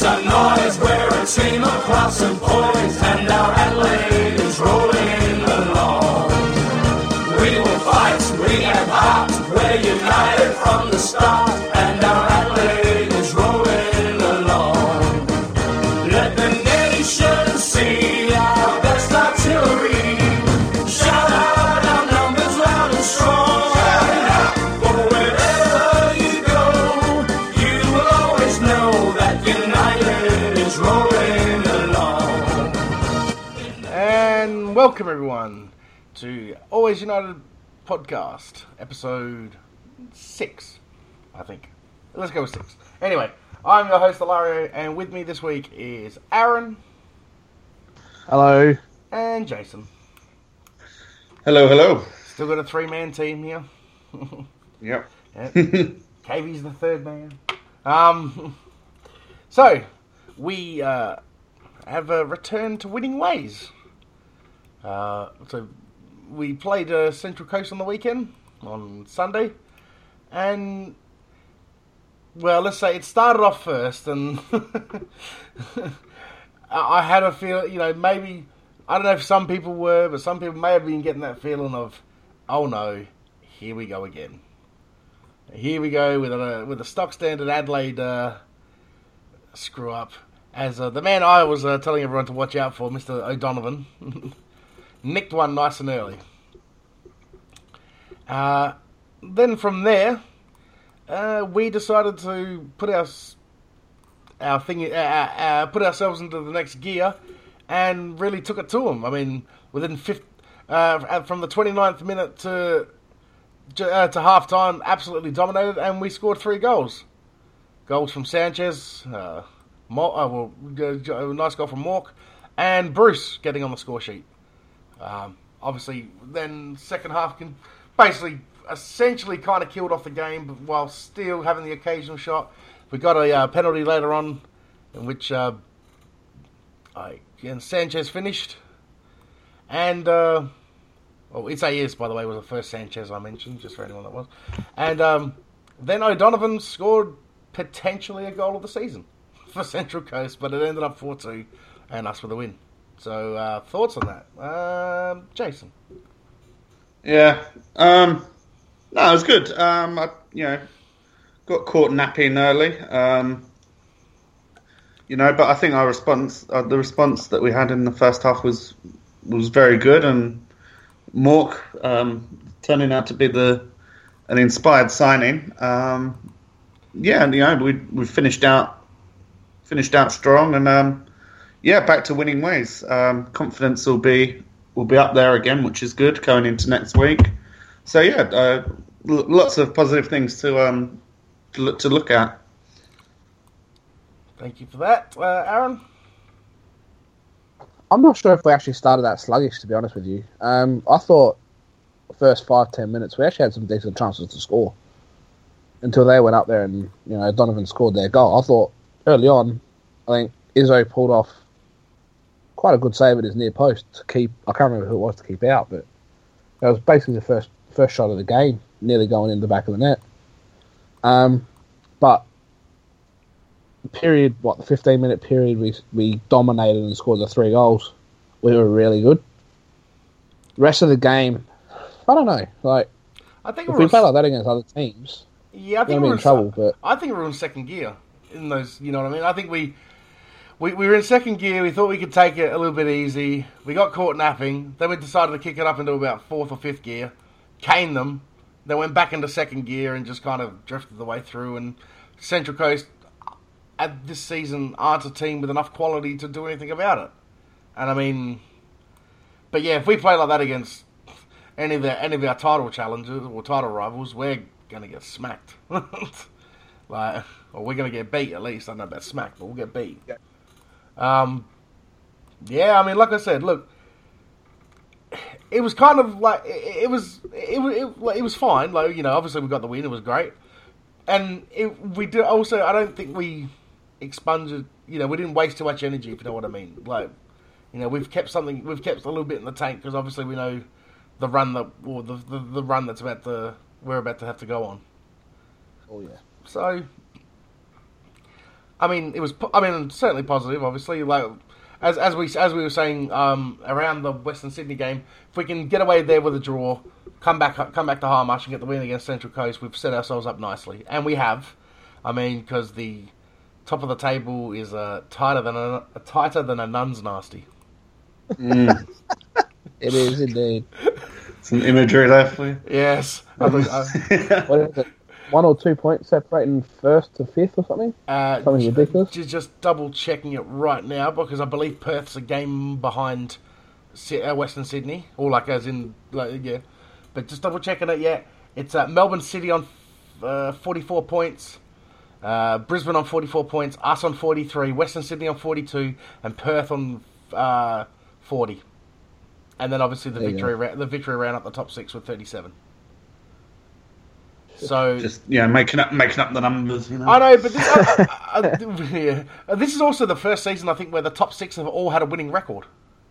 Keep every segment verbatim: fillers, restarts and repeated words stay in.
a noise, we're a team of class and poise, and our Adelaide is rolling along. We will fight, we have heart, we're united from the start, and our Adelaide is rolling along. Let the nation see our best artillery. Shout out our numbers loud and strong. For wherever you go, you will always know that United is rolling along. And welcome everyone to Always United podcast, episode six, I think. Let's go with six. Anyway, I'm your host, Ilario, and with me this week is Aaron. Hello. And Jason. Hello, hello. Still got a three-man team here. Yep. Yep. K V's the third man. Um, so, we uh, have uh, returned to winning ways. Uh, so, we played uh, Central Coast on the weekend, on Sunday, and, well, let's say it started off first, and I had a feel, you know, maybe, I don't know if some people were, but some people may have been getting that feeling of, oh no, here we go again. Here we go with a with a stock standard Adelaide uh, screw up. As uh, the man I was uh, telling everyone to watch out for, Mister O'Donovan, nicked one nice and early. Uh, then from there, uh, we decided to put our our thing, uh, uh, put ourselves into the next gear, and really took it to them. I mean, within fifth, uh, from the twenty-ninth minute to uh, to half time, absolutely dominated, and we scored three goals. Goals from Sanchez, uh, Mo- uh, well, a nice goal from Mork, and Bruce getting on the score sheet. Um, obviously, then second half can basically, essentially, kind of killed off the game, but while still having the occasional shot. We got a uh, penalty later on, in which uh, I, and Sanchez finished, and uh, well, it's a yes, by the way, was the first Sanchez I mentioned, just for anyone that was, and um, then O'Donovan scored potentially a goal of the season for Central Coast, but it ended up four two, and us with a win. So, uh, thoughts on that, um, Jason? Yeah. Um, no, it was good. Um, I, you know, got caught napping early. Um, you know, but I think our response, uh, the response that we had in the first half was was very good, and Mork um, turning out to be the an inspired signing. Um, yeah, and, you know, we we finished out finished out strong, and um, yeah, back to winning ways. Um, confidence will be will be up there again, which is good going into next week. So yeah, uh, l- lots of positive things to um to look, to look at. Thank you for that, uh, Aaron. I'm not sure if we actually started that sluggish, to be honest with you. Um, I thought the first five, ten minutes we actually had some decent chances to score until they went up there and, you know, Donovan scored their goal. I thought early on, I think Izzo pulled off quite a good save at his near post to keep. I can't remember who it was to keep out, but that was basically the first first shot of the game, nearly going in the back of the net. Um, but the period, what the fifteen minute period, we we dominated and scored the three goals. We were really good. The rest of the game, I don't know. Like, I think if we we were, play like that against other teams, yeah, I think we're we're in trouble. But I think we were in second gear in those. You know what I mean? I think we. We, we were in second gear. We thought we could take it a little bit easy. We got caught napping. Then we decided to kick it up into about fourth or fifth gear. Caned them. Then went back into second gear and just kind of drifted the way through. And Central Coast, at this season, aren't a team with enough quality to do anything about it. And I mean, but yeah, if we play like that against any of the, any of our title challengers or title rivals, we're gonna get smacked. Like, or we're gonna get beat at least. I don't know about smacked, but we'll get beat. Yeah. Um, yeah, I mean, like I said, look, it was kind of like it, it was, it, it, it was fine. Like, you know, obviously we got the win; it was great, and it, we did also. I don't think we expunged. You know, we didn't waste too much energy, if you know what I mean. Like, you know, we've kept something, we've kept a little bit in the tank because obviously we know the run that, or the, the the run that's about to, we're about to have to go on. Oh yeah. So, I mean, it was. I mean, certainly positive. Obviously, like as as we as we were saying um, around the Western Sydney game, if we can get away there with a draw, come back come back to Hindmarsh and get the win against Central Coast, we've set ourselves up nicely, and we have. I mean, because the top of the table is uh, tighter than a, tighter than a nun's nasty. Mm. It is indeed. Some imagery there for you. Yes. I think, uh, What is it? One or two points separating first to fifth or something? uh, Something ridiculous. Just, just double checking it right now because I believe Perth's a game behind Si- uh, Western Sydney, or like as in like yeah. But just double checking it. Yeah, it's uh, Melbourne City on uh, forty-four points, uh, Brisbane on forty-four points, us on forty-three, Western Sydney on forty-two, and Perth on uh, forty. And then obviously the There you victory ra- the victory ran up the top six with thirty-seven. So Just yeah, making up making up the numbers. You know. I know, but this, uh, uh, uh, yeah. Uh, this is also the first season I think where the top six have all had a winning record.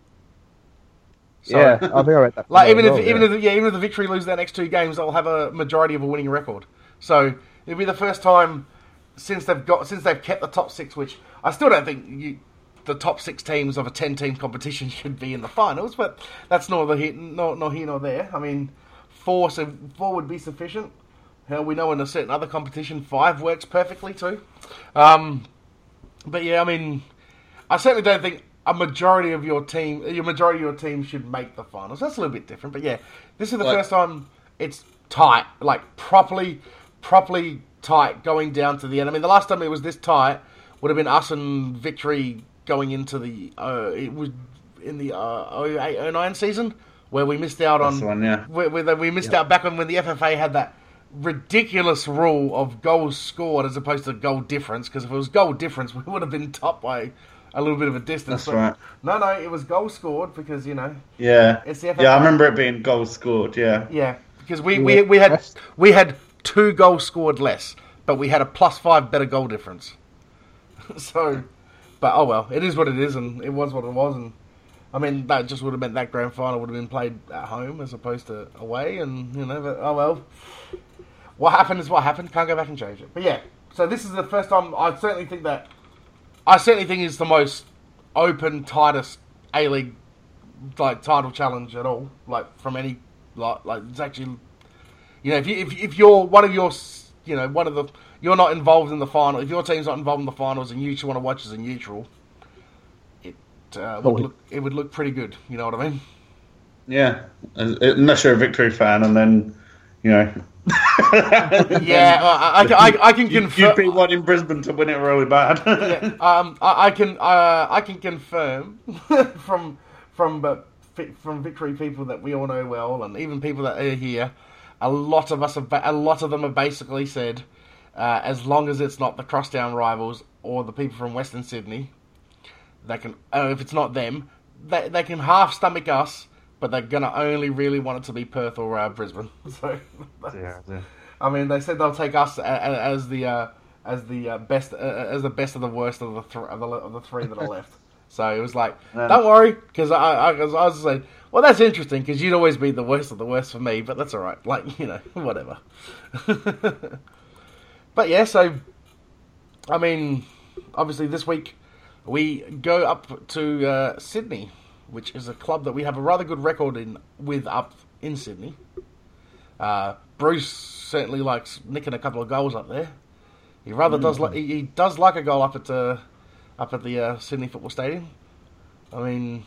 So, Yeah, I think I read that. like even as if well, even yeah. if yeah even if the victory lose their next two games, they'll have a majority of a winning record. So it'll be the first time since they've got since they've kept the top six, which I still don't think you, the top six teams of a ten team competition should be in the finals, but that's neither here nor, nor here nor there. I mean, four so four would be sufficient. Hell, we know in a certain other competition, five works perfectly too. Um, but yeah, I mean, I certainly don't think a majority of your team, your majority of your team should make the finals. That's a little bit different. But yeah, this is the Like- first time it's tight, like properly, properly tight going down to the end. I mean, the last time it was this tight would have been us and Victory going into the uh, it was in the uh, oh eight oh nine season where we missed out That's on the one, yeah. where, where we missed out back when, when the F F A had that ridiculous rule of goals scored as opposed to goal difference, because if it was goal difference we would have been top by a little bit of a distance. That's But right. No, no, it was goal scored because, you know, Yeah, It's the F F A. yeah. I remember it being goals scored. Yeah, yeah, because we, You we, were we had best. we had two goals scored less, but we had a plus five better goal difference. So, but oh well, it is what it is, and it was what it was, and I mean that just would have meant that grand final would have been played at home as opposed to away, and you know, but oh well. What happened is what happened. Can't go back and change it. But yeah, so this is the first time I certainly think that I certainly think it's the most open, tightest A League like title challenge at all. Like from any like like it's actually, you know, if you if if you're one of your you know one of the you're not involved in the final, if your team's not involved in the finals and you just want to watch as a neutral, it uh, would look it would look pretty good. You know what I mean? yeah. Unless you're a Victory fan, and then you know. Yeah, I, I, I, I can You- confirm. You'd be wanting Brisbane to win it really bad. Yeah, um, I, I can uh, I can confirm from from uh, fi- from Victory people that we all know well, and even people that are here, a lot of us have ba- a lot of them have basically said, uh, as long as it's not the crosstown rivals or the people from Western Sydney, they can. Uh, if it's not them, they they can half stomach us, but they're gonna only really want it to be Perth or uh, Brisbane. So. yeah, yeah. I mean, they said they'll take us a- a- as the uh, as the uh, best uh, as the best of the worst of the th- of the, of the three that are left. So it was like, Yeah. don't worry, because I, I, 'cause I was saying, well, that's interesting because you'd always be the worst of the worst for me, but that's all right. Like, you know, whatever. But yeah, so I mean, obviously this week we go up to uh, Sydney, which is a club that we have a rather good record in with up in Sydney. Uh, Bruce certainly likes nicking a couple of goals up there. He rather does like he, he does like a goal up at uh, up at the uh, Sydney Football Stadium. I mean,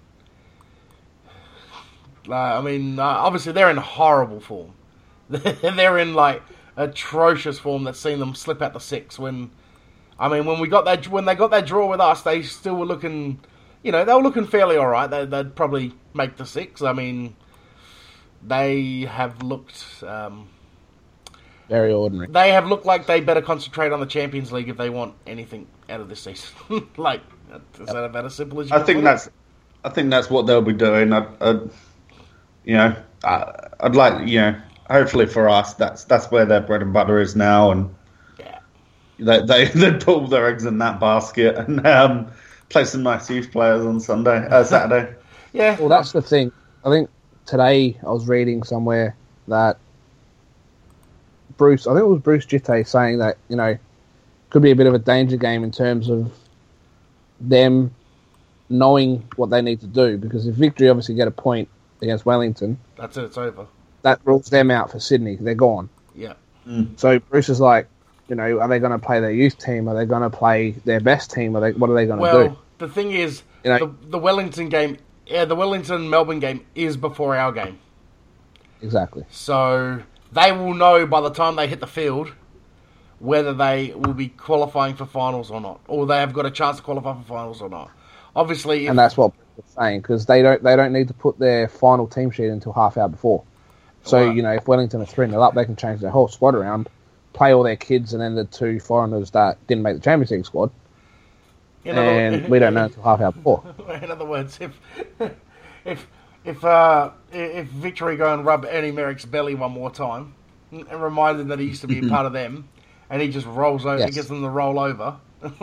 uh, I mean, uh, obviously they're in horrible form. They're in like atrocious form. That's seen them slip out the six. When I mean, when we got that when they got that draw with us, they still were looking. You know, they were looking fairly all right. They, they'd probably make the six. I mean. They have looked. Um, Very ordinary. they have looked like they better concentrate on the Champions League if they want anything out of this season. Like, is that about as simple as you I can think put it? that's, I think that's what they'll be doing. I, I you know, I, I'd like, you know, hopefully for us, that's that's where their bread and butter is now, and Yeah. they they they put all their eggs in that basket and um, play some nice youth players on Sunday, uh, Saturday. Yeah. Well, that's the thing. I think today I was reading somewhere that Bruce, I think it was Bruce Jitte saying that, you know, could be a bit of a danger game in terms of them knowing what they need to do. Because if Victory obviously get a point against Wellington, that's it. It's over. That rules them out for Sydney. They're gone. Yeah. Mm. So Bruce is like, you know, are they going to play their youth team? Are they going to play their best team? Are they? What are they going to well, do? The thing is, you know, the, the Wellington game, yeah, the Wellington Melbourne game is before our game. Exactly. So they will know by the time they hit the field whether they will be qualifying for finals or not, or they have got a chance to qualify for finals or not. Obviously, if, and that's what we're saying, because they don't they don't need to put their final team sheet until half hour before. So right. you know, if Wellington are three nil up, they can change their whole squad around, play all their kids, and then the two foreigners that didn't make the Champions League squad. In and other, we don't know until half hour before. In other words, if if if uh, if Victory go and rub Ernie Merrick's belly one more time and remind him that he used to be a part of them, and he just rolls over, yes. and gets them to roll over,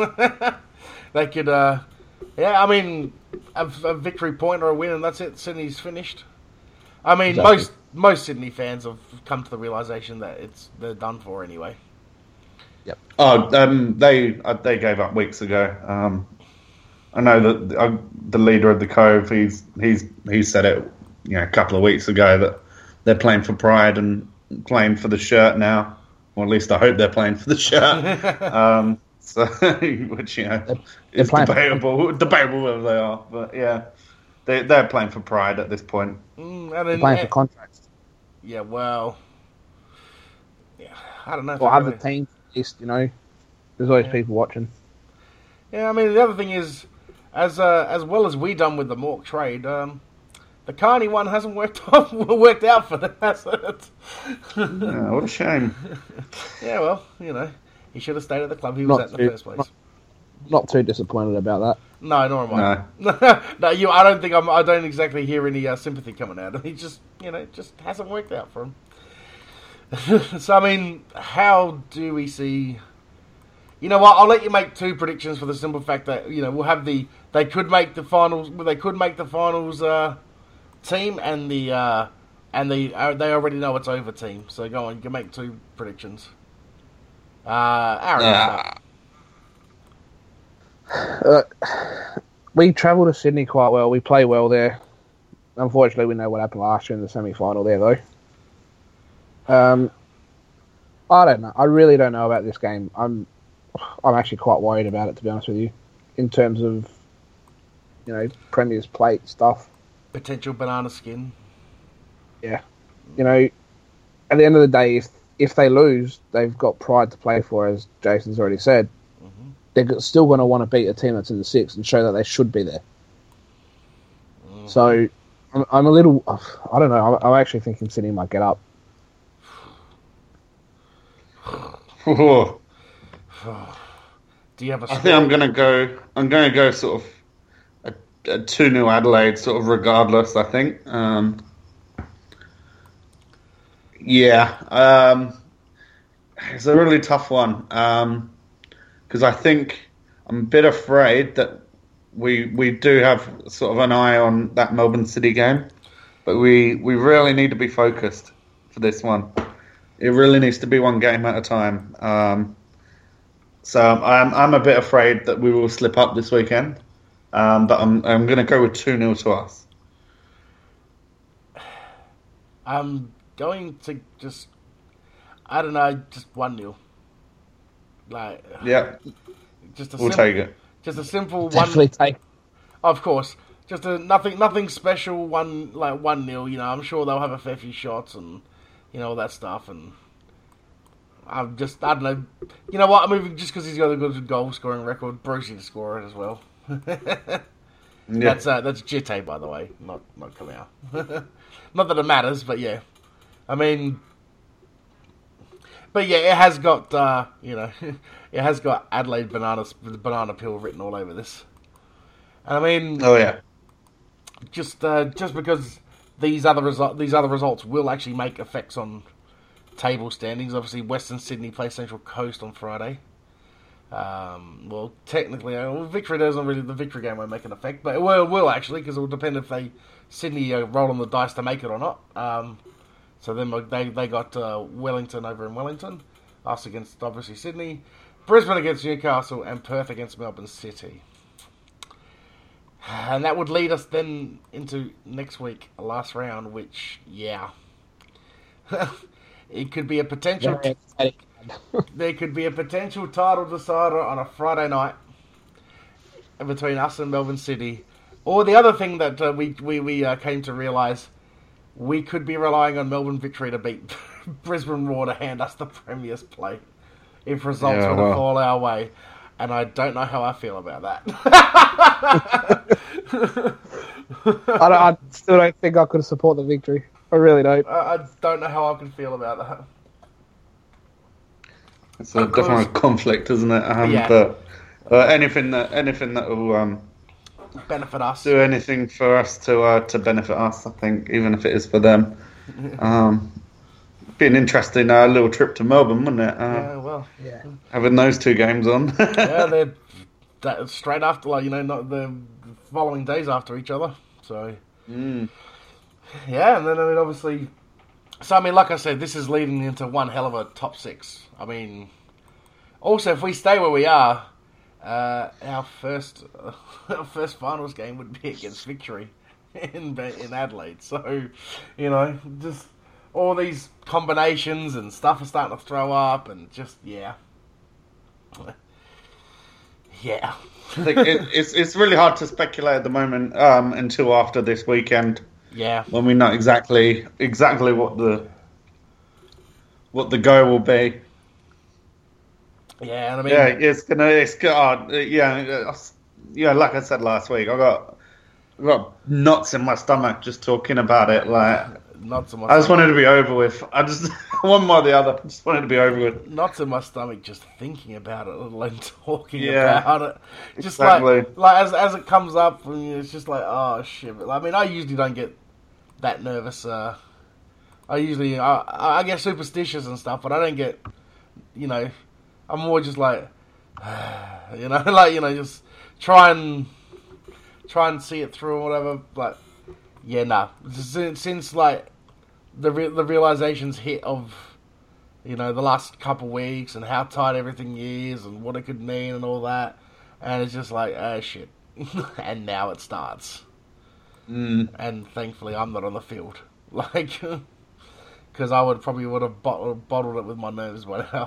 they could, uh, yeah, I mean, a, a victory point or a win, and that's it. Sydney's finished. I mean, Exactly. most most Sydney fans have come to the realization that it's they're done for anyway. Yep. Oh, um, they uh, they gave up weeks ago. Um, I know that uh, the leader of the Cove, he's he's he said it, you know, a couple of weeks ago that they're playing for pride and playing for the shirt now. Or at least I hope they're playing for the shirt. um, so, which you know they're, is they're debatable, debatable whether they are, but yeah, they they're playing for pride at this point. Mm, and they're then, playing for contracts. Yeah, well, yeah, I don't know. If Or I other really... teams, at least, you know, there's always Yeah. people watching. Yeah, I mean, the other thing is, as uh, as well as we done with the Mork trade, um, the Carney one hasn't worked off, worked out for them, has it? Yeah, what a shame. Yeah, well, you know, he should have stayed at the club he was Not at in too- the first place. not- Not too disappointed about that. No, nor am I. No, no, you. I don't think I'm. I don't exactly hear any uh, sympathy coming out. He just, you know, it just hasn't worked out for him. So I mean, how do we see? You know what? I'll let you make two predictions for the simple fact that you know we'll have the. They could make the finals. They could make the finals uh, team and the uh, and the uh, they already know it's over team. So go on, you can make two predictions. Uh, Aaron, Ah. Uh, we travel to Sydney quite well. We play well there. Unfortunately, we know what happened last year in the semi-final there, though. Um, I don't know. I really don't know about this game. I'm, I'm actually quite worried about it, to be honest with you, in terms of, you know, Premier's plate stuff. potential banana skin. Yeah, you know, at the end of the day, if if they lose, they've got pride to play for, as Jason's already said. Mm-hmm. They're still going to want to beat a team that's in the six and show that they should be there. Mm-hmm. So, I'm, I'm a little, I don't know, I'm, I'm actually thinking Sydney might get up. Oh, Do you have a I think I'm gonna go. I'm gonna go sort of a, a two nil Adelaide, sort of regardless. I think. Um, yeah, um, it's a really tough one because I think I'm a bit afraid that we we do have sort of an eye on that Melbourne City game, but we we really need to be focused for this one. It really needs to be one game at a time. Um, so I'm I'm a bit afraid that we will slip up this weekend, um, but I'm I'm going to go with two nil to us. I'm going to just, I don't know, just one nil. Like, Yeah, just a we'll sim- take it. Just a simple Definitely one. take. Of course, just a nothing, nothing special. One like one nil. You know, I'm sure they'll have a fair few shots and you know all that stuff. And I'm just, I don't know. You know what? I'm moving just because he's got a good goal scoring record. Brucey to score it as well. Yeah. That's uh, that's Jite, by the way, not not Kamau. Not that it matters, but yeah. I mean, but yeah, it has got uh, you know, it has got Adelaide banana banana peel written all over this. And I mean, Oh yeah. just uh, just because these other result these other results will actually make effects on table standings. Obviously, Western Sydney play Central Coast on Friday. Um, well, technically, uh, well, victory doesn't really the victory game won't make an effect, but it will, will actually because it will depend if they Sydney uh, roll on the dice to make it or not. Um, so then they they got uh, Wellington over in Wellington, us against obviously Sydney. Brisbane against Newcastle, and Perth against Melbourne City. And that would lead us then into next week, last round, which, yeah. It could be a potential... there could be a potential title decider on a Friday night between us and Melbourne City. Or the other thing that uh, we, we, we uh, came to realise, we could be relying on Melbourne Victory to beat Brisbane Roar to hand us the Premier's plate if results Yeah, were to well. fall our way. And I don't know how I feel about that. I, don't, I still don't think I could support the Victory. I really don't. I, I don't know how I can feel about that. It's a definitely a conflict, isn't it? Um, Yeah. But uh, anything that anything that will um, Benefit us. do anything for us to uh, to benefit us, I think, even if it is for them. Um, be an interesting uh, little trip to Melbourne, wouldn't it? Uh, Yeah, well, Yeah. Having those two games on. yeah, they're that, straight after, like, you know, not the following days after each other. So, Mm. yeah, and then, I mean, obviously, so, I mean, like I said, this is leading into one hell of a top six. I mean, also, if we stay where we are, uh, our first uh, our first finals game would be against Victory in in Adelaide. So, you know, just all these combinations and stuff are starting to throw up, and just, yeah. Yeah. I think it, it's it's really hard to speculate at the moment um, until after this weekend Yeah. when we know exactly exactly what the what the go will be. Yeah, and I mean, Yeah, it's gonna it's gonna uh, yeah uh, yeah. Like I said last week, I got I got knots in my stomach just talking about it. Like knots in my I just stomach. wanted to be over with. I just one more or the other. I just wanted to be over with. Knots in my stomach just thinking about it, let alone talking Yeah, about it. Just exactly. like, like as as it comes up, and it's just like, oh shit. I mean, I usually don't get that nervous. Uh, I usually, I, I get superstitious and stuff, but I don't get, you know, I'm more just like, you know, like, you know, just try and try and see it through or whatever. But yeah, nah. Since, since like the re- the realizations hit of, you know, the last couple of weeks and how tight everything is and what it could mean and all that, and it's just like, oh shit. And now it starts. Mm. And thankfully I'm not on the field. Like, because I would probably would have bottled, bottled it with my nerves by now.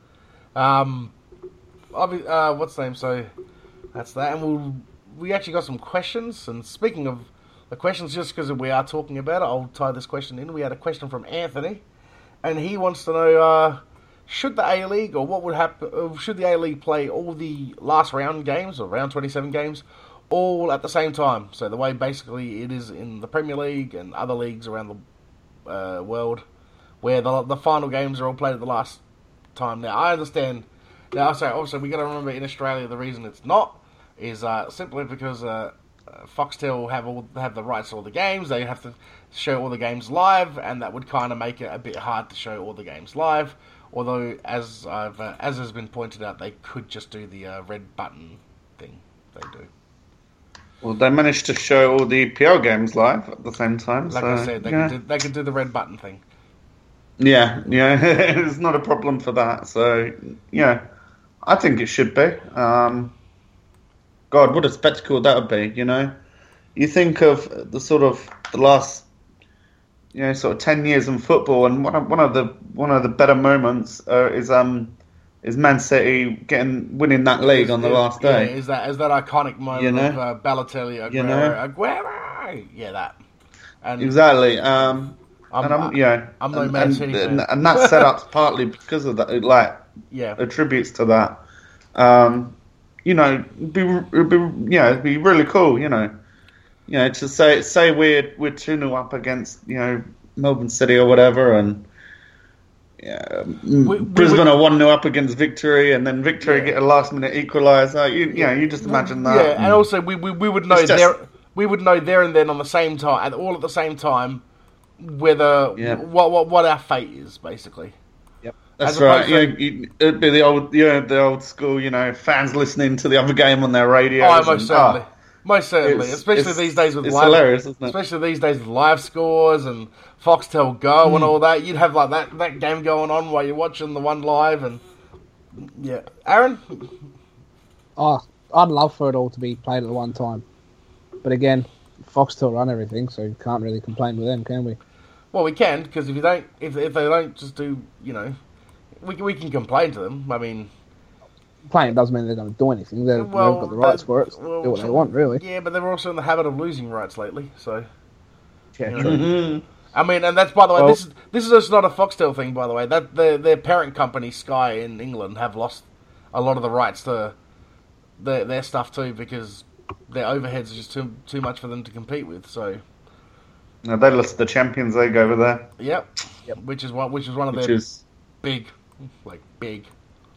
Um, obvi- uh, what's the name? So that's that. And we'll, we actually got some questions. And speaking of the questions, just because we are talking about it, I'll tie this question in. We had a question from Anthony, and he wants to know, uh, should the A-League, or what would happen, should the A-League play all the last round games, or round twenty-seven games, all at the same time? So the way basically it is in the Premier League and other leagues around the uh, world, where the the final games are all played at the last time. Now, I understand. Now, sorry, also, we got to remember in Australia the reason it's not is uh, simply because uh, uh, Foxtel have all have the rights to all the games. They have to show all the games live, and that would kind of make it a bit hard to show all the games live. Although, as I've uh, as has been pointed out, they could just do the uh, red button thing. They do. Well, they managed to show all the P L games live at the same time. Like so, I said, they yeah. could do, they could do the red button thing. Yeah, yeah, it's not a problem for that. So, yeah, I think it should be. Um, God, what a spectacle that would be, you know? You think of the sort of the last, you know, sort of ten years in football, and one of, one of the one of the better moments uh, is um is Man City getting winning that league on the Is- last yeah, day. is that is that iconic moment You know? of uh, Balotelli, Aguero, You know? Aguero? Yeah, that. And Exactly. Um, I'm, and I'm, yeah, I'm no and, Man and, City and, fan. and that setup's partly because of that. It, like, yeah, attributes to that. Um, you know, it'd be, it'd be, yeah, it'd be really cool. You know, you know, to say say we're we're two nil up against, you know, Melbourne City or whatever, and yeah, we Brisbane would- are one nil up against Victory, and then Victory Yeah. get a last minute equaliser. You, you know, you just imagine that. yeah, and also we, we, we would know It's just- there we would know there and then on the same time, all at the same time, whether Yeah. what what what our fate is basically. That's As right. opposed You to- know, you, it'd be the old, you know, the old school, you know, fans listening to the other game on their radio. Oh, most certainly, most certainly, it's- especially it's- these days with it's live, hilarious, isn't it? especially these days with live scores and Foxtel Go Hmm. and all that. You'd have like that, that game going on while you're watching the one live, and Yeah, Aaron. Oh, I'd love for it all to be played at one time, but again, Foxtel run everything, so you can't really complain with them, can we? Well, we can, because if you don't, if if they don't just do, you know, we we can complain to them. I mean, Playing doesn't mean they're going to do anything. They're, well, they've got the rights they- for it. So well, do what they want, really. Yeah, but they're also in the habit of losing rights lately. So, Yeah, you know. true. Mm-hmm. I mean, and that's by the way, Well- this is this is just not a Foxtel thing. By the way, that their their parent company Sky in England have lost a lot of the rights to their their stuff too because their overheads are just too too much for them to compete with. So, No, they lost the Champions League over there, yep, Yep. which is one which is one of which their is big, like big,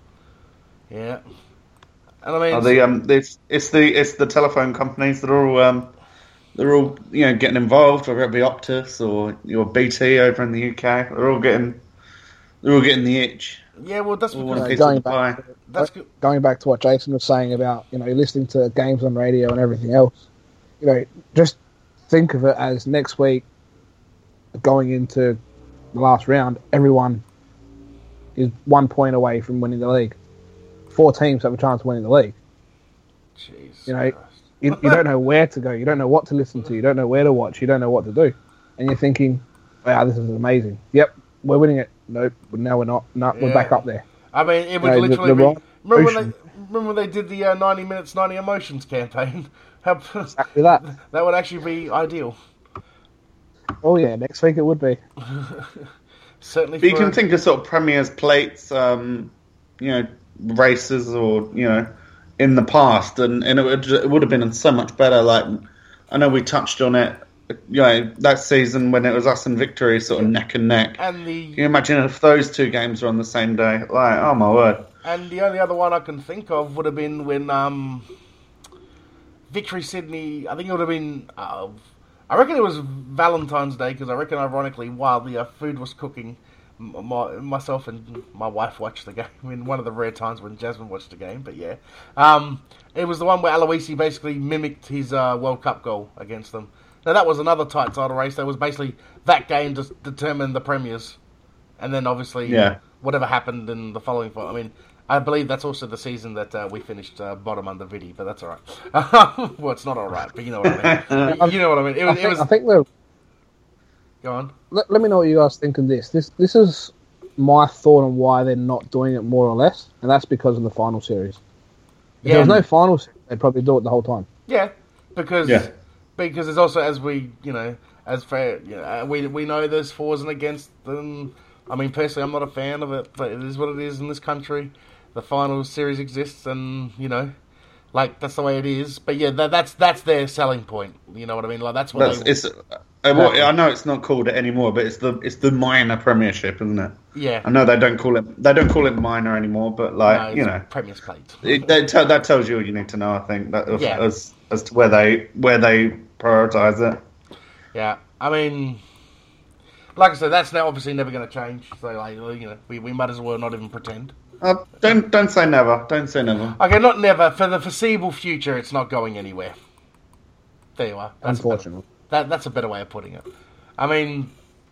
yeah. And I mean, oh, the um, it's it's the it's the telephone companies that are all um, they're all you know getting involved, whether it be Optus or your B T over in the U K. They're all getting they're all getting the itch. yeah, well, that's All because want a know, piece going of the back pie. that's good. Going back to what Jason was saying about, you know, listening to games on radio and everything else, you know, just think of it as next week going into the last round, everyone is one point away from winning the league. Four teams have a chance of winning the league. Jeez, You know, Christ. You, you don't know where to go. You don't know what to listen to. You don't know where to watch. You don't know what to do. And you're thinking, wow, this is amazing. Yep, we're winning it. Nope, but now we're not. No, we're Yeah. back up there. I mean, it would No, the- literally the be. wrong Remember when, they, emotion. remember when they did the uh, ninety minutes, ninety emotions campaign? How, Exactly that. that would actually be ideal. Oh yeah, next week it would be. Certainly. But you for can a- think of sort of Premier's plates, um, you know, races or you know, in the past, and, and it would it would have been so much better. Like I know we touched on it, you know, that season when it was us and Victory sort of neck and neck. and the Can you imagine if those two games were on the same day? Like, oh my word! and the only other one I can think of would have been when um, Victory Sydney. I think it would have been. Uh, I reckon it was Valentine's Day because I reckon, ironically, while the uh, food was cooking, m- my, myself and my wife watched the game. I mean, one of the rare times when Jasmine watched the game, but yeah, um, it was the one where Aloisi basically mimicked his uh, World Cup goal against them. Now that was another tight title race. That was basically that game just determined the premiers, and then obviously Yeah. whatever happened in the following. I mean, I believe that's also the season that uh, we finished uh, bottom under Vidi, but that's all right. Well, it's not all right, but you know what I mean. You know what I mean. It I was. think, It was I think we're. go on. Let, let me know what you guys think of this. This this is my thought on why they're not doing it more or less, and that's because of the final series. If Yeah, there was no final series, they'd probably do it the whole time. yeah, because Yeah. because it's also as we you know as fair you know, uh, we we know there's fors and against them. I mean, personally, I'm not a fan of it, but it is what it is in this country. The final series exists, and you know, like that's the way it is. But yeah, that, that's that's their selling point. You know what I mean? Like that's what That's, they. it's uh, what, I know it's not called it anymore, but it's the it's the minor Premiership, isn't it? Yeah. I know they don't call it they don't call it minor anymore, but like No, you it's know, Premier's Plate. it, that, tell, that tells you all you need to know. I think that of- Yeah. as as to where they where they prioritize it. Yeah, I mean, like I said, that's now obviously never going to change. So, like, you know, we, we might as well not even pretend. Uh, don't don't say never. Don't say never. Okay, not never. For the foreseeable future, it's not going anywhere. There you are. That's a better- Unfortunately. that that's a better way of putting it. I mean,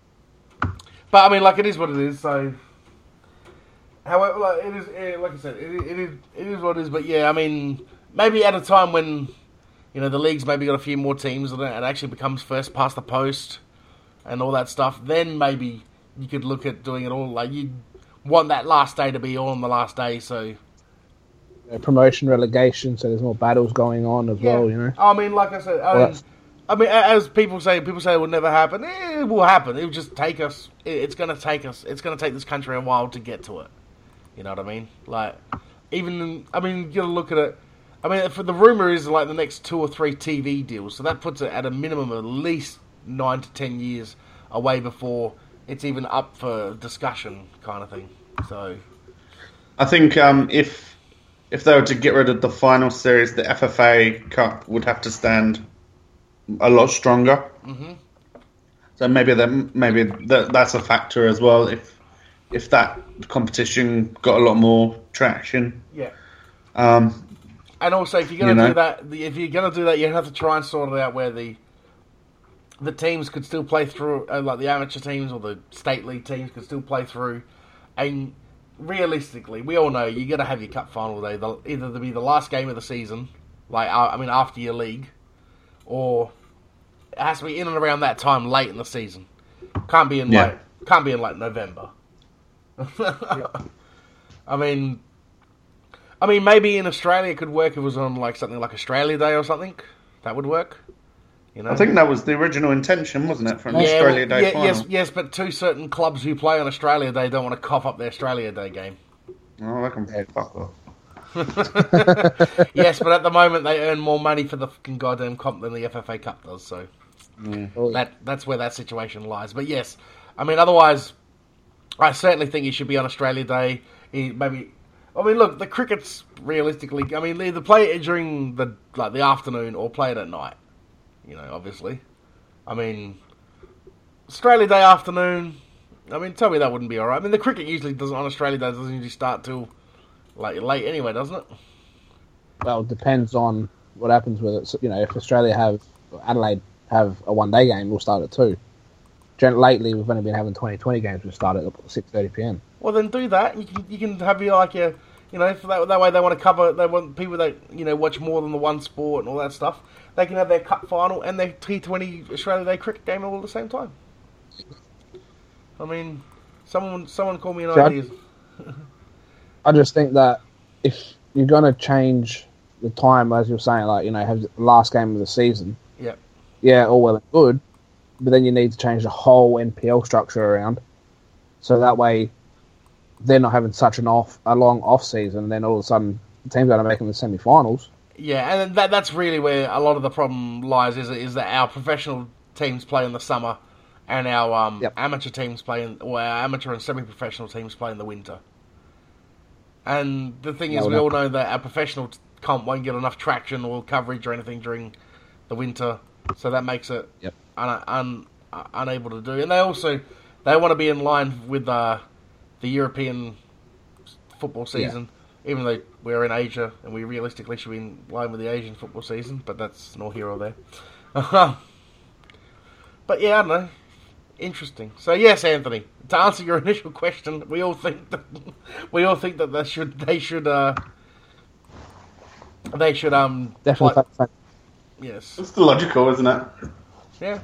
but I mean, like it is what it is. So, however, like it is, eh, like I said, it, it is it is what it is. But yeah, I mean, maybe at a time when you know the league's maybe got a few more teams and it actually becomes first past the post and all that stuff, then maybe you could look at doing it all. Like you want that last day to be all on the last day. So You know, promotion, relegation, so there's more battles going on as well. You know. I mean, like I said, I Well, mean, that's- I mean, a- as people say, people say it will never happen. Eh, it will happen. It will just take us. it- It's going to take us. It's going to take this country a while to get to it. You know what I mean? Like, even I mean, you got to look at it. I mean, for the rumor is like the next two or three T V deals, so that puts it at a minimum of at least nine to ten years away before it's even up for discussion, kind of thing. So, I think um, if if they were to get rid of the final series, the F F A Cup would have to stand a lot stronger. hmm So maybe that maybe that that's a factor as well. If if that competition got a lot more traction, yeah. um, And also, if you're going You to know? do that, the- if you're going to do that, you have to try and sort it out where the the teams could still play through, uh, like the amateur teams or the state league teams could still play through, and realistically, we all know you got to have your cup final day. The, either to be the last game of the season, like uh, I mean after your league, or it has to be in and around that time late in the season. Can't be in Yeah. like can't be in like November. I mean, I mean maybe in Australia it could work if it was on like something like Australia Day or something. That would work. You know? I think that was the original intention, wasn't it, from Yeah, Australia well, Day yeah, final? yes, yes, but two certain clubs who play on Australia Day don't want to cough up the Australia Day game. Oh, I can fuck off. Yes, but at the moment they earn more money for the fucking goddamn comp than the F F A Cup does, so Oh, that that's where that situation lies. But yes, I mean, otherwise, I certainly think he should be on Australia Day. He maybe, I mean, look, the cricket's realistically, I mean, either play it during the like the afternoon or play it at night. You know, obviously, I mean, Australia Day afternoon. I mean, tell me that wouldn't be all right. I mean, the cricket usually doesn't on Australia Day doesn't usually start till like late anyway, doesn't it? well, it depends on what happens with it. So, you know, if Australia have or Adelaide have a one day game, we'll start at two. Gen- Lately, we've only been having twenty twenty games. We start at six thirty p m. Well, then do that. You can you can have your like your you know for that that way they want to cover they want people that you know watch more than the one sport and all that stuff. They can have their cup final and their T twenty Australia Day cricket game all at the same time. I mean, someone someone call me an See, I- idea. I just think that if you're going to change the time, as you're saying, like, you know, have the last game of the season, Yeah. yeah, all well and good, but then you need to change the whole N P L structure around, so that way they're not having such an off, a long off season, and then all of a sudden the teams that are making the semi-finals. Yeah, and that that's really where a lot of the problem lies. Is is that our professional teams play in the summer, and our um, Yep. amateur teams play in, or our amateur and semi-professional teams play in the winter. And the thing is, No, we no. all know that our professional comp won't get enough traction or coverage or anything during the winter, so that makes it Yep. un, un, uh, unable to do. And they also they want to be in line with uh, the European football season, even though we're in Asia and we realistically should be in line with the Asian football season, but that's nor here or there. But yeah, I don't know. Interesting. So yes, Anthony, to answer your initial question, we all think that we all think that they should they should uh they should um Definitely. play- fa- yes, It's logical, isn't it? yeah.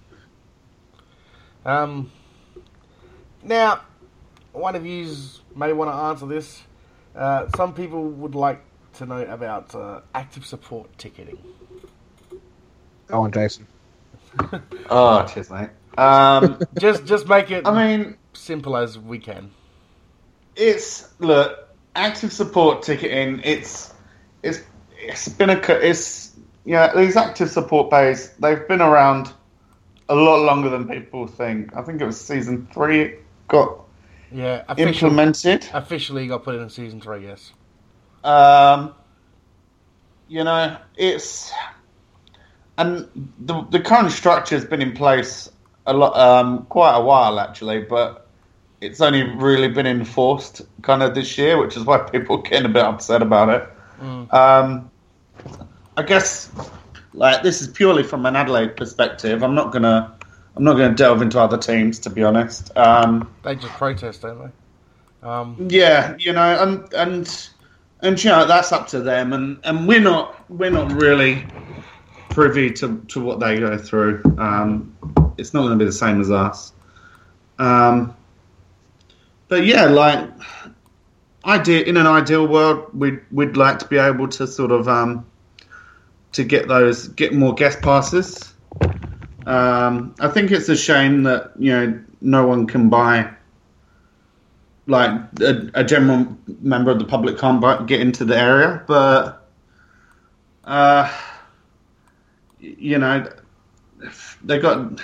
Um. Now, one of you may want to answer this. Uh, some people would like to know about uh, active support ticketing. Go on, Jason. Oh, cheers, mate. Um, Just just make it I mean, simple as we can. it's look active support ticketing. It's it's it's been a co- it's yeah these active support bays, they've been around a lot longer than people think. I think it was season three it got Yeah, officially, implemented. officially got put in season three. Yes. Um, you know, it's and the the current structure has been in place a lot, um, quite a while actually, but it's only really been enforced kind of this year, which is why people are getting a bit upset about it. Mm. Um, I guess like this is purely from an Adelaide perspective. I'm not gonna I'm not gonna delve into other teams, to be honest. Um, They just protest, don't they? Um, Yeah, you know, and and and you know that's up to them, and, and we're not we're not really privy to, to what they go through. Um, it's not going to be the same as us. Um, but yeah, like idea in an ideal world, we'd we'd like to be able to sort of um, to get those get more guest passes. Um, I think it's a shame that you know no one can buy. Like a, a general member of the public can't buy, get into the area, but uh, you know they got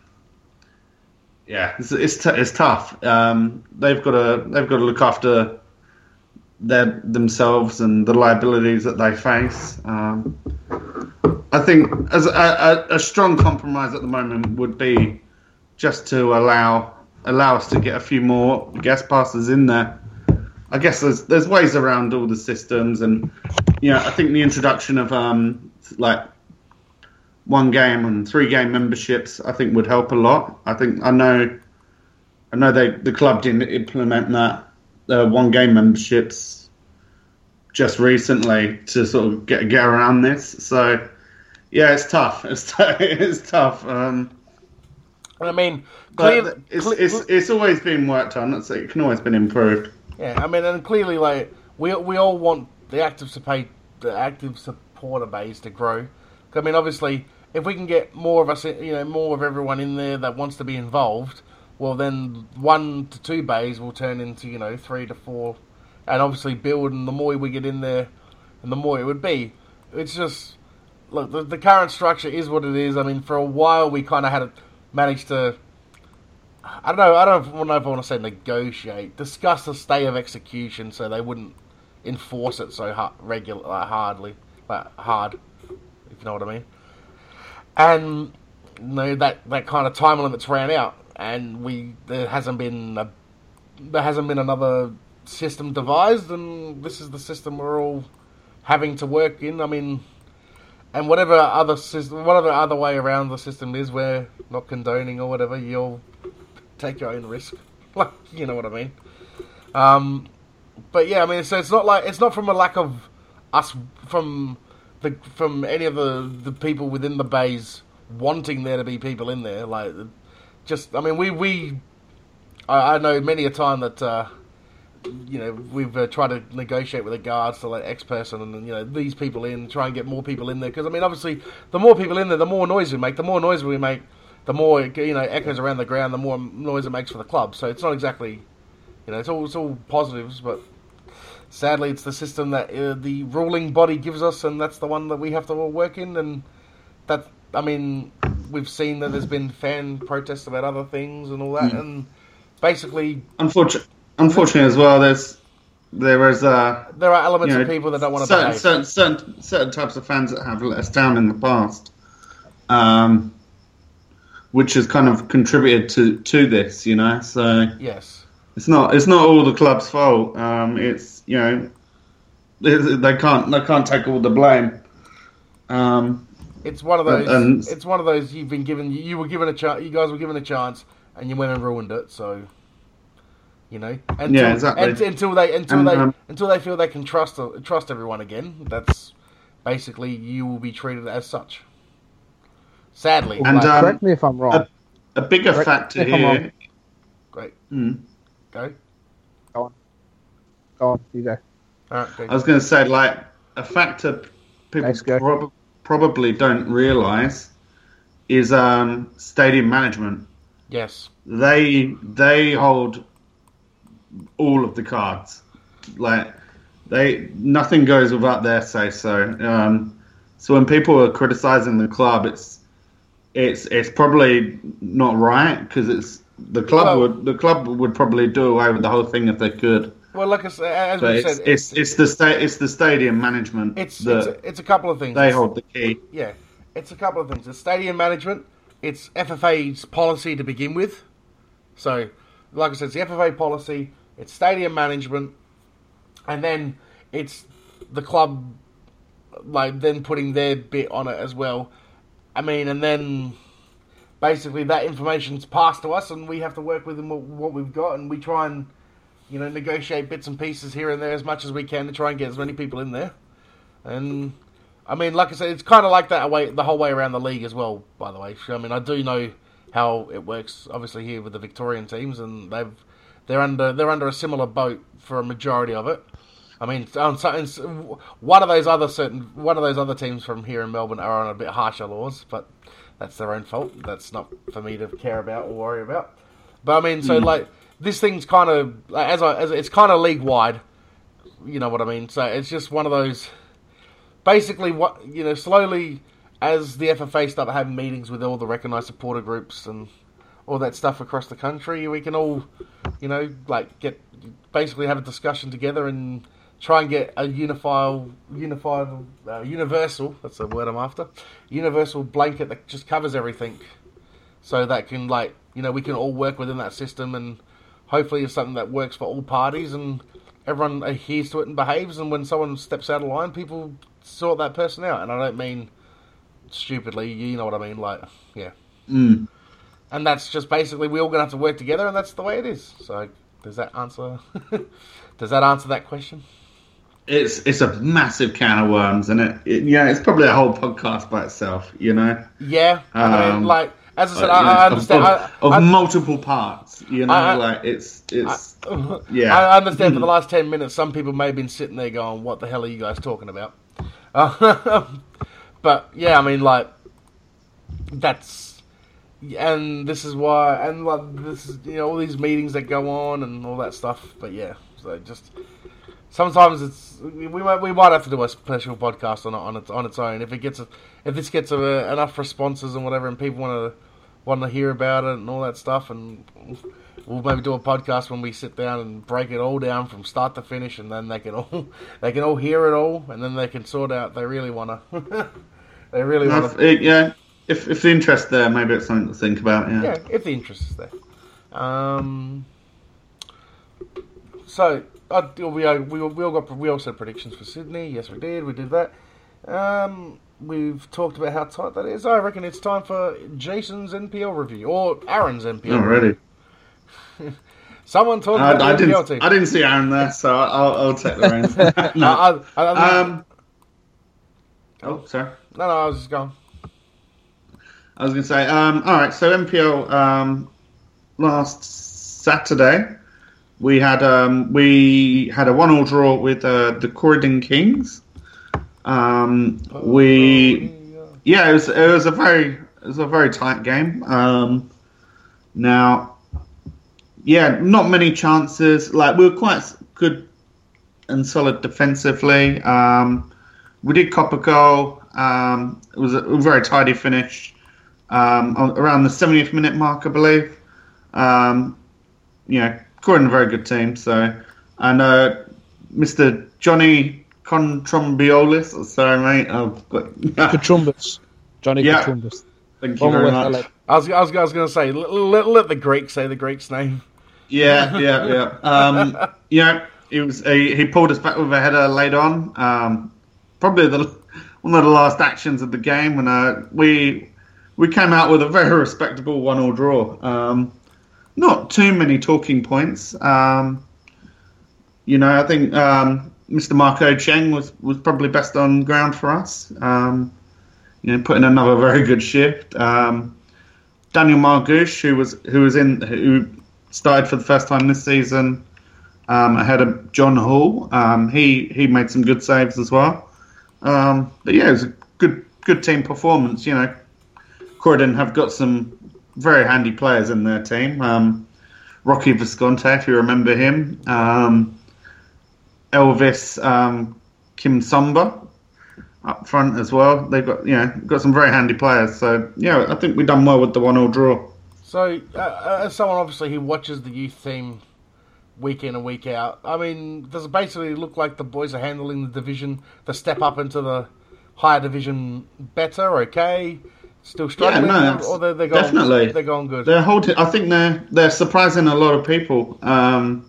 yeah, it's it's, t- it's tough. Um, they've got to they've got to look after their themselves and the liabilities that they face. Um, I think as a, a, a strong compromise at the moment would be just to allow allow us to get a few more guest passes in there. I guess there's there's ways around all the systems, and you know I think the introduction of um like one game and three game memberships I think would help a lot. I think I know I know they the club didn't implement that uh, one game memberships just recently to sort of get get around this. So yeah, it's tough. It's t- it's tough. Um, I mean, but clear, it's, cle- it's it's always been worked on. It's, it can always been improved. yeah. I mean, and clearly, like we we all want the active support the active supporter base to grow. I mean, obviously, if we can get more of us, you know, more of everyone in there that wants to be involved, well, then one to two bays will turn into, you know, three to four, and obviously build. And the more we get in there, and the more it would be. It's just look, the, the current structure is what it is. I mean, for a while we kind of had to manage to. I don't know. I don't know if I want to say negotiate, discuss the stay of execution, so they wouldn't enforce it so hard, regular, uh, hardly, like hard, if you know what I mean. And you know, that that kind of time limit's ran out, and we there hasn't been a, there hasn't been another system devised, and this is the system we're all having to work in. I mean, and whatever other system, whatever other way around the system is, we're not condoning or whatever. You'll take your own risk, like you know what I mean. Um, but yeah, I mean, so it's not like it's not from a lack of us from. The, from any of the, the people within the bays wanting there to be people in there, like, just, I mean, we, we I, I know many a time that, uh, you know, we've uh, tried to negotiate with the guards to let X person and, you know, these people in, try and get more people in there, because, I mean, obviously, the more people in there, the more noise we make, the more noise we make, the more, it, you know, echoes around the ground, the more noise it makes for the club, so it's not exactly, you know, it's all, it's all positives, but sadly, it's the system that uh, the ruling body gives us, and that's the one that we have to all work in. And that, I mean, we've seen that there's been fan protests about other things and all that, mm. and basically, unfortunately, unfortunately as well, there's there is uh, there are elements you know, of people that don't want to certain, behave. Certain, certain certain types of fans that have let us down in the past, um, which has kind of contributed to, to this, you know. So yes. It's not. It's not all the club's fault. Um, it's you know, they, they can't. They can't take all the blame. Um, it's one of those. And, it's one of those. You've been given. You were given a chance. You guys were given a chance, and you went and ruined it. So, you know. Until, yeah, exactly. And, until they, until and, they, um, until they feel they can trust trust everyone again. That's basically you will be treated as such. Sadly. And like, um, correct me if I'm wrong. A, a bigger correct factor me if I'm here. wrong. Great. Mm. Go. Go on. Go on. You go. All right, go. I was going to say, like, a factor people Let's go. prob- probably don't realise is um, stadium management. Yes. They they hold all of the cards. Like, they nothing goes without their say so. Um, so when people are criticising the club, it's it's it's probably not right because it's. The club Well, would the club would probably do away with the whole thing if they could. Well, like I said, as But we it's, said, it's it's the sta- it's the stadium management it's that it's a, it's a couple of things. they It's- hold the key. Yeah, it's a couple of things. It's stadium management. It's F F A's policy to begin with. So, like I said, it's the F F A policy. It's stadium management, and then it's the club, like then putting their bit on it as well. I mean, and then. Basically, that information's passed to us, and we have to work with them what we've got, and we try and, you know, negotiate bits and pieces here and there as much as we can to try and get as many people in there. And I mean, like I said, it's kind of like that away the whole way around the league as well. By the way, I mean, I do know how it works, obviously here with the Victorian teams, and they've they're under they're under a similar boat for a majority of it. I mean, on certain, one of those other certain one of those other teams from here in Melbourne are on a bit harsher laws, but. That's their own fault. That's not for me to care about or worry about. But I mean, so mm. like this thing's kind of as I as it's kind of league wide. You know what I mean? So it's just one of those. Basically, what you know, slowly as the F F A start having meetings with all the recognised supporter groups and all that stuff across the country, we can all, you know, like get basically have a discussion together and try and get a unified, unified, uh, universal, that's the word I'm after, universal blanket that just covers everything. So that can, like, you know, we can all work within that system and hopefully it's something that works for all parties and everyone adheres to it and behaves. And when someone steps out of line, people sort that person out. And I don't mean stupidly, you know what I mean, like, yeah. Mm. And that's just basically, we're all going to have to work together and that's the way it is. So, Does that answer? Does that answer that question? It's it's a massive can of worms, and it, it yeah, it's probably a whole podcast by itself. You know. Yeah, I mean, Um, like as I said, Like, I, you know, I of- understand. of, I, of I, multiple parts. You know, I- I- like it's it's I, yeah. I understand. For the last ten minutes, some people may have been sitting there going, "What the hell are you guys talking about?" Uh, but yeah, I mean, like that's, and this is why, and like this is, you know, all these meetings that go on and all that stuff. But yeah, so just sometimes it's we might we might have to do a special podcast on it on its on its own if it gets a, if this gets a, enough responses and whatever, and people want to want to hear about it and all that stuff, and we'll maybe do a podcast when we sit down and break it all down from start to finish, and then they can all they can all hear it all, and then they can sort out they really want to they really No, want if- to it- yeah. If if the interest there, maybe it's something to think about. Yeah. yeah, if the interest is there. Um, so uh, we we all, we all got we all said predictions for Sydney. Yes, we did. We did that. Um, we've talked about how tight that is. I reckon it's time for Jason's N P L review or Aaron's N P L. Already. review. Someone talk I, about I the N P L didn't. team. I didn't see Aaron there, so I'll, I'll take the reins. no. I, I, I, Um. Oh, sorry. no, no, I was just going. I was going to say. Um. All right. So N P L. Um. Last Saturday, we had um we had a one-all draw with uh, the Corridon Kings. Um. We. Yeah. It was. It was a very. It was a very tight game. Um. Now. Yeah. Not many chances. Like we were quite good and solid defensively. Um. We did cop a goal. Um, it was a, a very tidy finish um, on, around the seventieth minute mark, I believe. Um, you know, Croydon, a very good team. So, and uh, Mister Johnny Contrombiolis, sorry mate, I've got Katrumbus. Johnny Yeah. Katrumbus. thank you Former very West much. L A. I was, I was, I was going to say, let, let, let the Greek say the Greek's name. Yeah, yeah, yeah. Um, you know, it was a, he pulled us back with a header late on. Um, probably the one of the last actions of the game, and uh, we we came out with a very respectable one-all draw. Um, not too many talking points. Um, you know, I think um, Mister Marco Cheng was, was probably best on ground for us. Um, you know, putting another very good shift. Um, Daniel Margouche, who was who was in who started for the first time this season um, ahead of John Hall. Um, he he made some good saves as well. Um, but yeah, it was a good good team performance. You know, Croydon have got some very handy players in their team. Um, Rocky Visconti, if you remember him. Um, Elvis um, Kim Somba up front as well. They've got you know got some very handy players. So yeah, I think we've done well with the one-all draw. So, uh, as someone obviously who watches the youth team week in and week out, I mean, does it basically look like the boys are handling the division, the step up into the higher division better, okay? Still struggling, Yeah, no, or, that's- or they're, they're going, definitely. they're going good? They're holding. I think they're they're surprising a lot of people. Um,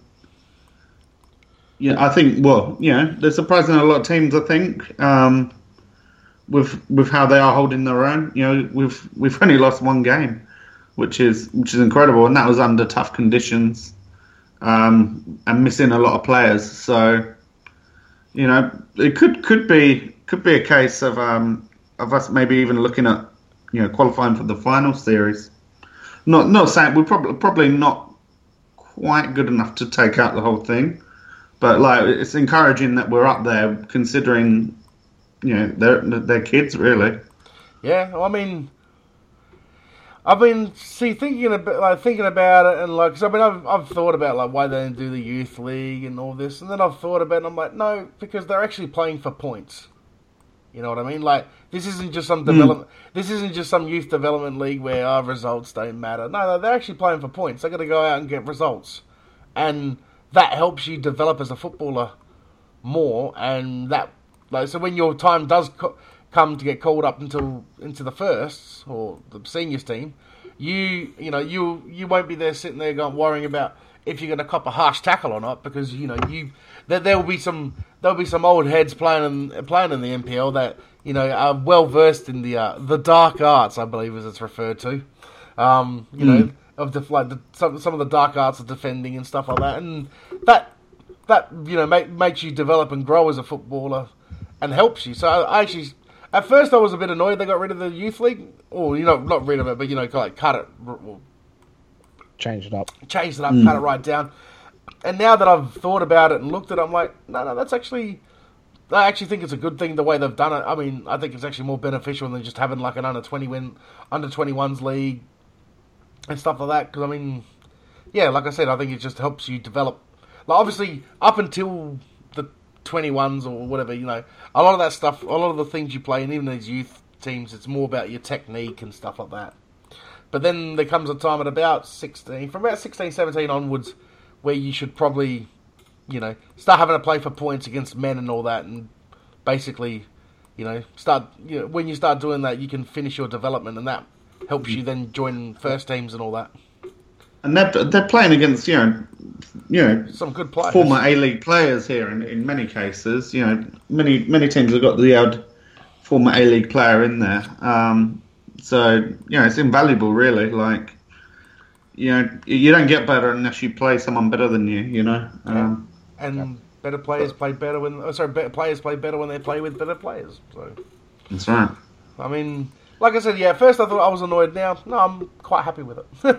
yeah, I think. Well, you know, they're surprising a lot of teams. I think um, with with how they are holding their own. You know, we've we've only lost one game, which is which is incredible, and that was under tough conditions um, and missing a lot of players. So, you know, it could could be could be a case of um, of us maybe even looking at you know qualifying for the final series. Not not saying we're probably probably not quite good enough to take out the whole thing, but like it's encouraging that we're up there considering you know they're they're kids really. Yeah, well, I mean, I've been see thinking about like thinking about it, and like, 'cause I mean, I've I've thought about like why they didn't do the youth league and all this, and then I've thought about it, and I'm like, no, because they're actually playing for points. You know what I mean? Like, this isn't just some development. Mm. This isn't just some youth development league where our results don't matter. No, no, they're actually playing for points. They're going to go out and get results, and that helps you develop as a footballer more. And that, like, so when your time does co- come to get called up until into the firsts or the seniors team, you, you know, you you won't be there sitting there going worrying about if you're going to cop a harsh tackle or not, because you know you there there will be some there'll be some old heads playing in playing in the N P L that you know are well versed in the uh, the dark arts, I believe as it's referred to. Um, you mm. know, of def- like the, some some of the dark arts of defending and stuff like that, and that that you know make, makes you develop and grow as a footballer and helps you. So I actually, at first, I was a bit annoyed they got rid of the youth league, or you know, not rid of it, but you know, like cut it, well, Change it up. changed it up, mm. cut it right down. And now that I've thought about it and looked at it, I'm like, no, no, that's actually. I actually think it's a good thing the way they've done it. I mean, I think it's actually more beneficial than just having like an under twenty win, under twenty-ones league and stuff like that. Because I mean, yeah, like I said, I think it just helps you develop. Like obviously, up until the twenty-ones or whatever, you know, a lot of that stuff, a lot of the things you play, and even these youth teams, it's more about your technique and stuff like that. But then there comes a time at about sixteen, from about sixteen, seventeen onwards, where you should probably, you know, start having to play for points against men and all that, and basically, you know, start. You know, when you start doing that, you can finish your development, and that helps you then join first teams and all that. And they're they're playing against you know, you know, some good players, former A-League players here. In, in many cases, you know, many many teams have got the odd former A-League player in there. Um, so you know, it's invaluable, really. Like, you know, you don't get better unless you play someone better than you. You know. Um, And yeah. better players play better when. Oh, sorry, better players play better when they play with better players. So that's right. I mean, like I said, yeah. At first, I thought I was annoyed. Now, no, I'm quite happy with it.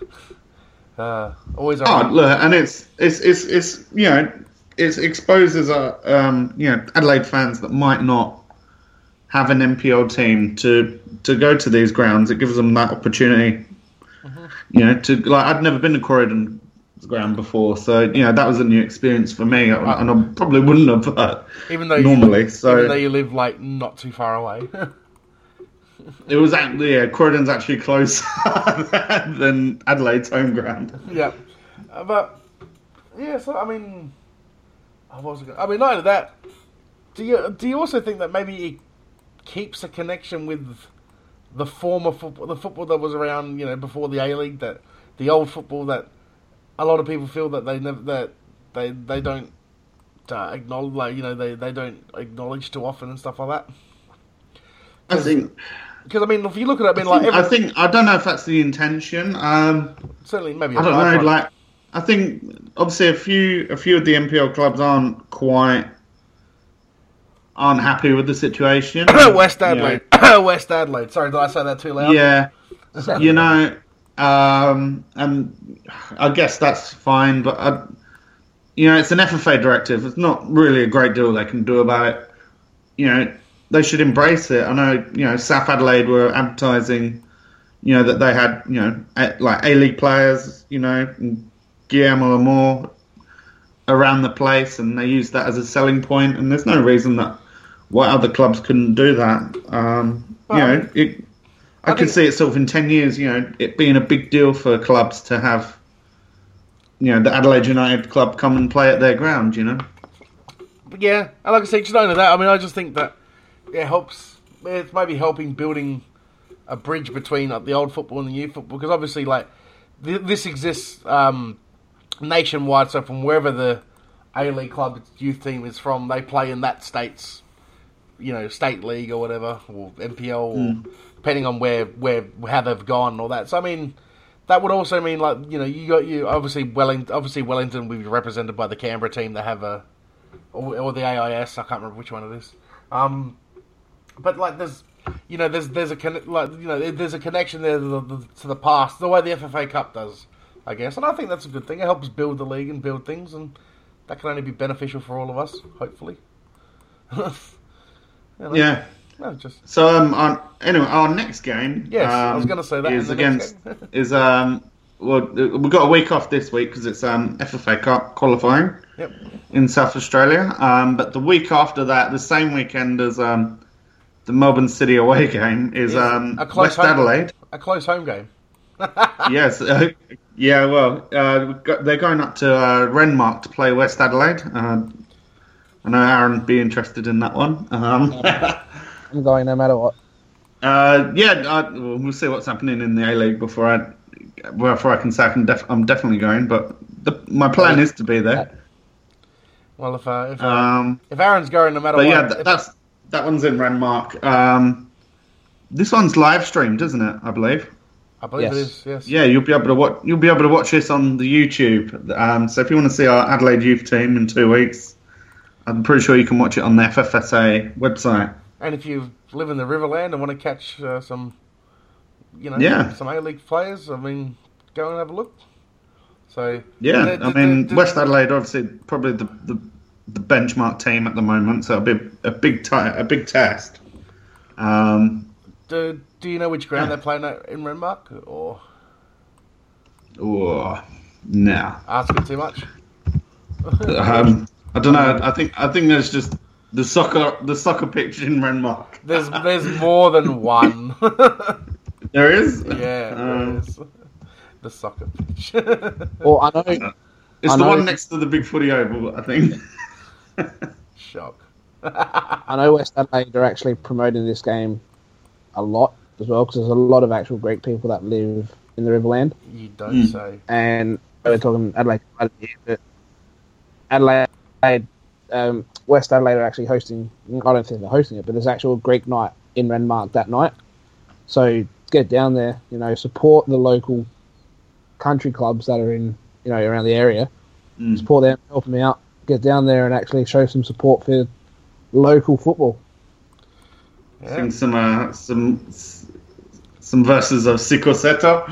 uh, always. Oh, look, and it's it's it's it's you know it exposes uh, um you know Adelaide fans that might not have an N P L team to to go to these grounds. It gives them that opportunity. Mm-hmm. You know, to like I'd never been to Corydon ground before, so you know that was a new experience for me, and I probably wouldn't have uh, even though normally. You, so even though you live like not too far away, it was actually yeah, Corydon's actually closer than Adelaide's home ground. Yeah, uh, but yeah, so I mean, I was I mean, not only that. Do you do you also think that maybe it keeps a connection with the former football, the football that was around, you know, before the A League, that the old football that a lot of people feel that they never that they they don't uh, acknowledge, like you know, they, they don't acknowledge too often and stuff like that. I think because I mean, if you look at it, I mean, I like think, every, I think I don't know if that's the intention. Um, certainly, maybe I don't know. Part. Like, I think obviously a few a few of the N P L clubs aren't quite aren't happy with the situation. West Adelaide, you know. West Adelaide. Sorry, did I say that too loud? Yeah, you know. Um, and I guess that's fine, but I, you know, it's an F F A directive. It's not really a great deal they can do about it. You know, they should embrace it. I know, you know, South Adelaide were advertising, you know, that they had, you know, a, like A-League players, you know, and Guillermo Amor around the place, and they used that as a selling point. And there's no reason that why other clubs couldn't do that. Um, well, you know, it. I, I could see it sort of in ten years, you know, it being a big deal for clubs to have, you know, the Adelaide United club come and play at their ground, you know. But yeah, and like I said, just only that. I mean, I just think that it helps. It's maybe helping building a bridge between like, the old football and the new football, because obviously, like th- this exists um, nationwide. So from wherever the A-League club youth team is from, they play in that state's, you know, state league or whatever, or N P L, or mm. depending on where, where, how they've gone and all that. So I mean, that would also mean like you know, you got you obviously Wellington, obviously Wellington will be represented by the Canberra team. They have a, or, or the A I S. I can't remember which one it is. Um, but like there's, you know, there's there's a con- like you know there's a connection there to the, the, to the past, the way the F F A Cup does, I guess, and I think that's a good thing. It helps build the league and build things, and that can only be beneficial for all of us, hopefully. You know, yeah. No, just so um, on, anyway, our next game. Yes, um, I was going to say that is against is um well we've got a week off this week because it's um F F A Cup qualifying. Yep. In South Australia. Um, but the week after that, the same weekend as um the Melbourne City away game is um a close West home, Adelaide. A close home game. Yes. Uh, yeah. Well, uh, got, they're going up to uh, Renmark to play West Adelaide. Uh, I know Aaron would be interested in that one. Um, I'm going no matter what. Uh, yeah, I, well, we'll see what's happening in the A League before I before I can say I can def- I'm definitely going. But the, my plan is to be there. Well, if uh, if, uh, um, if Aaron's going no matter but what, yeah, th- that's that one's in Renmark. Um, this one's live streamed, isn't it? I believe. I believe Yes. it is. Yes. Yeah, you'll be able to watch. You'll be able to watch this on the YouTube. Um, so if you want to see our Adelaide youth team in two weeks, I'm pretty sure you can watch it on the F F S A website. And if you live in the Riverland and want to catch uh, some, you know, Yeah. some A-League players, I mean, go and have a look. So Yeah, the- I the- mean, the- West Adelaide obviously probably the, the the benchmark team at the moment, so it'll be a big ti a big test. Um, Do, do you know which ground Yeah. they're playing at in Renmark? Or oh, no, asking too much? um, I don't know. I think I think there's just the soccer the soccer pitch in Renmark. There's there's more than one. There is. Yeah, Um, there is. The soccer pitch. Well, I know. It's I the know one if- next to the big footy oval, I think. Shock. I know West Adelaide are actually promoting this game a lot as well because there's a lot of actual Greek people that live in the Riverland, You don't Mm. say. and we're talking Adelaide, here, but Adelaide, um, West Adelaide are actually hosting. I don't think they're hosting it, but there's actual Greek night in Renmark that night. So get down there, you know, support the local country clubs that are in, you know, around the area. Mm. Support them, help them out. Get down there and actually show some support for local football. Yeah. Sing some uh, some some verses of Sikoseta.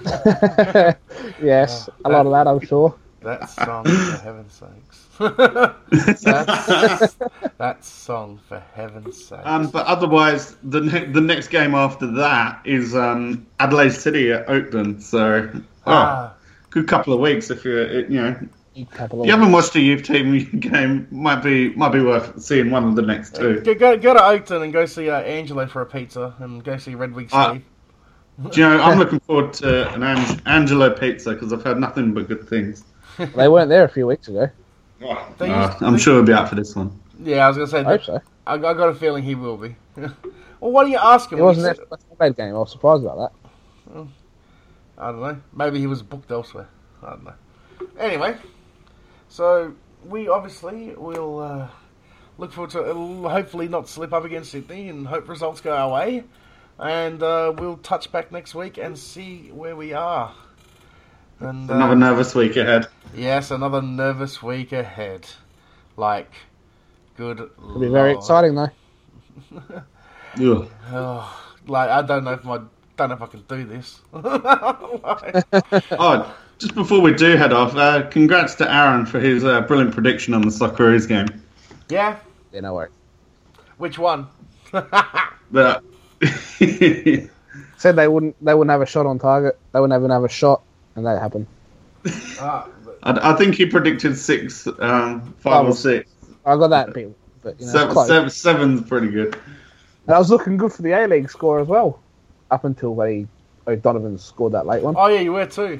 Yes, Oh, a lot of that, I'm sure. That song, for heaven's sakes. That's, that song, for heaven's sakes. Um, but otherwise, the ne- the next game after that is um, Adelaide City at Oakland. So, oh, ah, good couple of weeks if you you know Couple if you haven't watched a youth team game, might be might be worth seeing one of the next two. go, go, go to Oakton and go see uh, Angelo for a pizza and go see Redwig Ah. Steve. Do you know, I'm looking forward to an Ang- Angelo pizza because I've heard nothing but good things. They weren't there a few weeks ago. They Uh, used- I'm they- sure he'll be out for this one. Yeah, I was going to say, I hope so. I, I got a feeling he will be. Well, why don't you ask him? It wasn't He there for the West Adelaide game. I was surprised about that. said- I don't know. Maybe he was booked elsewhere. I don't know. Anyway, so we obviously will uh, look forward to it'll hopefully not slip up against Sydney and hope results go our way. And uh, we'll touch back next week and see where we are. And uh, Another nervous week ahead. yes, another nervous week ahead. Like, good. It'll be very exciting, though. Ugh. Oh, like I don't know if my don't know if I can do this. Like, Oh, just before we do head off, uh, congrats to Aaron for his uh, brilliant prediction on the Socceroos game. yeah, Yeah, no worries. which one? But Said they wouldn't. They wouldn't have a shot on target. They wouldn't even have a shot, and that happened. Ah, but- I, I think he predicted six, um, five or six. I got that bit, but you know, Seven, close. seven, seven's pretty good. And I was looking good for the A League score as well, up until they O'Donovan scored that late one. oh yeah, you were too.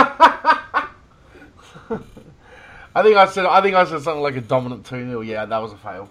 I think I said I think I said something like a dominant two nil. Yeah, that was a fail.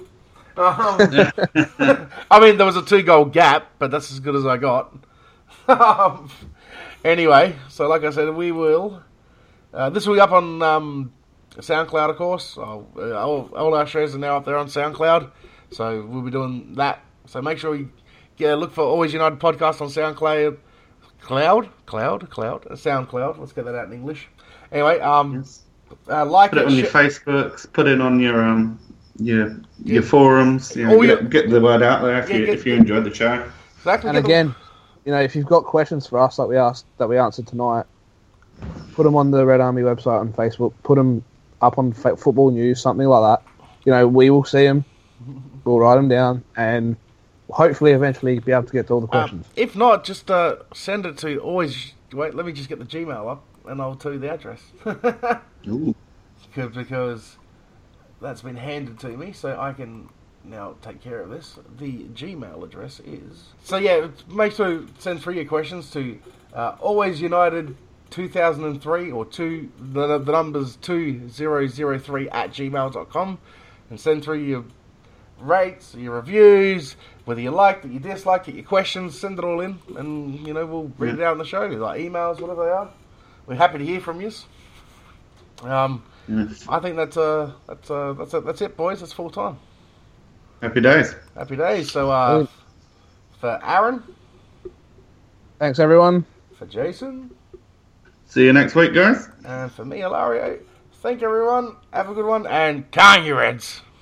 Um, I mean, there was a two goal gap, but that's as good as I got. Um, anyway, so like I said, we will. Uh, this will be up on um, SoundCloud, of course. Oh, uh, all, all our shows are now up there on SoundCloud, so we'll be doing that. So make sure you yeah, look for Always United podcast on SoundCloud. Cloud, cloud, cloud, uh, SoundCloud. Let's get that out in English. Anyway, um, Yes. uh, like Put it it, on your sh- Facebooks, put it on your um, your Yeah. your forums. You know, Oh, get, yeah. get the word out there if Yeah, you get- if you enjoyed the show. exactly. And get the- again, you know, if you've got questions for us that we asked that we answered tonight, put them on the Red Army website on Facebook. Put them up on fa- Football News, something like that. You know, we will see them. We'll write them down, and hopefully, eventually, be able to get to all the Um, questions. if not, just uh, send it to always. Wait, let me just get the Gmail up, and I'll tell you the address. Ooh. because, because that's been handed to me, so I can now take care of this. The Gmail address is so yeah. Make sure to send through your questions to uh, Always United two thousand three or two the the numbers two zero zero three at gmail dot com, and send through your rates, your reviews, whether you liked it, you disliked it, your questions, send it all in, and you know we'll read it out on the show, like emails, whatever they are. We're happy to hear from you. Um, Yes. I think that's uh that's uh that's it, that's it, boys. That's full time. Happy days. Happy days. So uh, Brilliant. for Aaron, Thanks, everyone. for For Jason. See you next week, guys. And for me, Ilario. Thank you, everyone. Have a good one. And Kang your Reds.